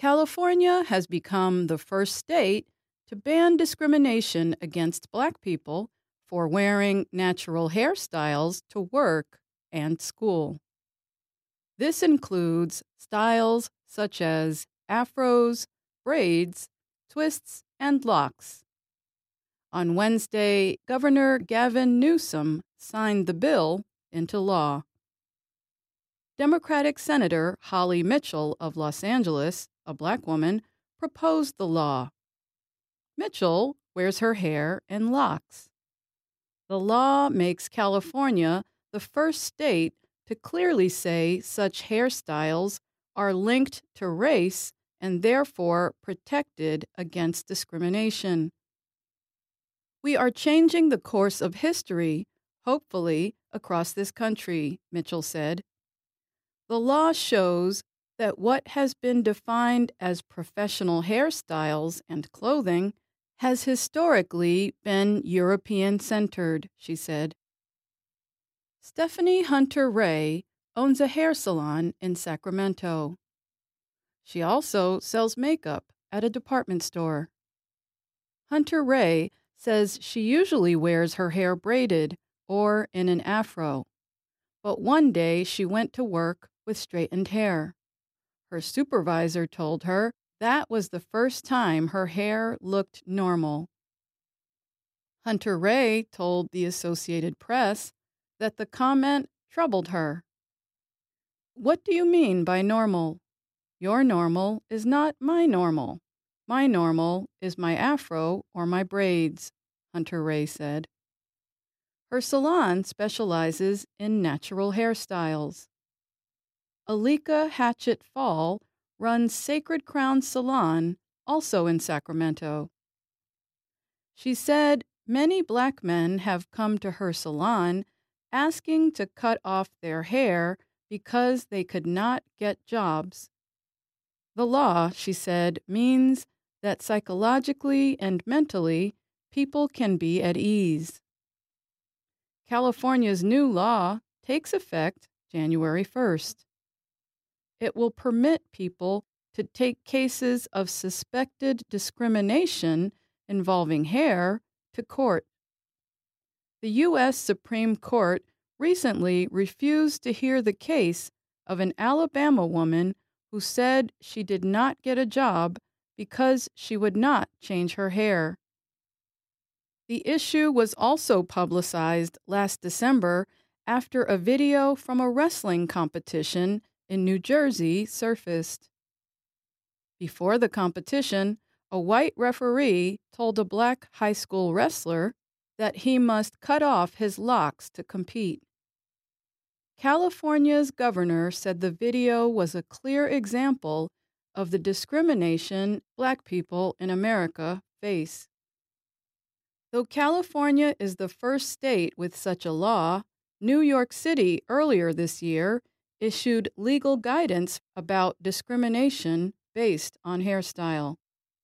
California has become the first state to ban discrimination against Black people for wearing natural hairstyles to work and school. This includes styles such as afros, braids, twists, and locks. On Wednesday, Governor Gavin Newsom signed the bill into law. Democratic Senator Holly Mitchell of Los Angeles, a Black woman, proposed the law. Mitchell wears her hair in locks. The law makes California the first state to clearly say such hairstyles are linked to race and therefore protected against discrimination. We are changing the course of history, hopefully, across this country, Mitchell said. The law shows that what has been defined as professional hairstyles and clothing has historically been European-centered, she said. Stephanie Hunter Ray owns a hair salon in Sacramento. She also sells makeup at a department store. Hunter Ray says she usually wears her hair braided or in an afro, but one day she went to work with straightened hair. Her supervisor told her that was the first time her hair looked normal. Hunter Ray told the Associated Press that the comment troubled her. "What do you mean by normal? Your normal is not my normal. My normal is my afro or my braids," Hunter Ray said. Her salon specializes in natural hairstyles. Alika Hatchett Fall runs Sacred Crown Salon, also in Sacramento. She said many Black men have come to her salon asking to cut off their hair because they could not get jobs. The law, she said, means that psychologically and mentally people can be at ease. California's new law takes effect January 1st. It will permit people to take cases of suspected discrimination involving hair to court. The U.S. Supreme Court recently refused to hear the case of an Alabama woman who said she did not get a job because she would not change her hair. The issue was also publicized last December after a video from a wrestling competition in New Jersey surfaced. Before the competition, a white referee told a Black high school wrestler that he must cut off his locks to compete. California's governor said the video was a clear example of the discrimination Black people in America face. Though California is the first state with such a law, New York City earlier this year issued legal guidance about discrimination based on hairstyle.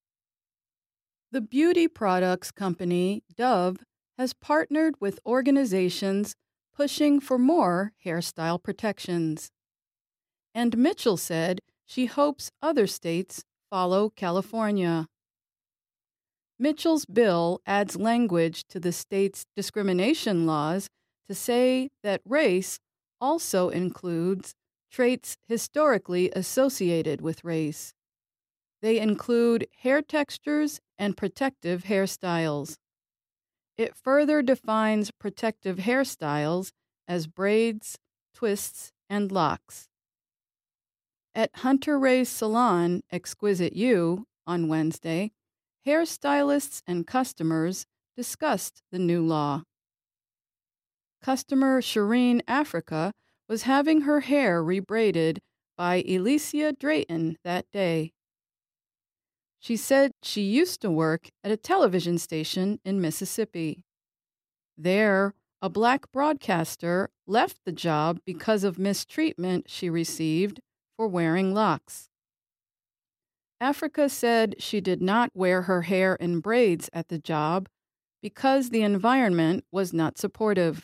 The beauty products company Dove has partnered with organizations pushing for more hairstyle protections. And Mitchell said she hopes other states follow California. Mitchell's bill adds language to the state's discrimination laws to say that race also includes traits historically associated with race. They include hair textures and protective hairstyles. It further defines protective hairstyles as braids, twists, and locks. At Hunter Ray's salon, Exquisite You, on Wednesday, hairstylists and customers discussed the new law. Customer Shireen Africa was having her hair rebraided by Alicia Drayton that day. She said she used to work at a television station in Mississippi. There, a Black broadcaster left the job because of mistreatment she received for wearing locks. Africa said she did not wear her hair in braids at the job because the environment was not supportive.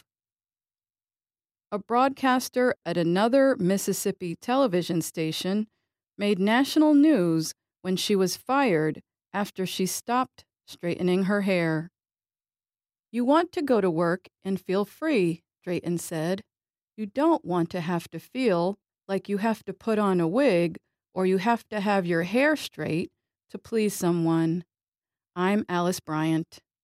A broadcaster at another Mississippi television station made national news when she was fired after she stopped straightening her hair. You want to go to work and feel free, Drayton said. You don't want to have to feel like you have to put on a wig or you have to have your hair straight to please someone. I'm Alice Bryant.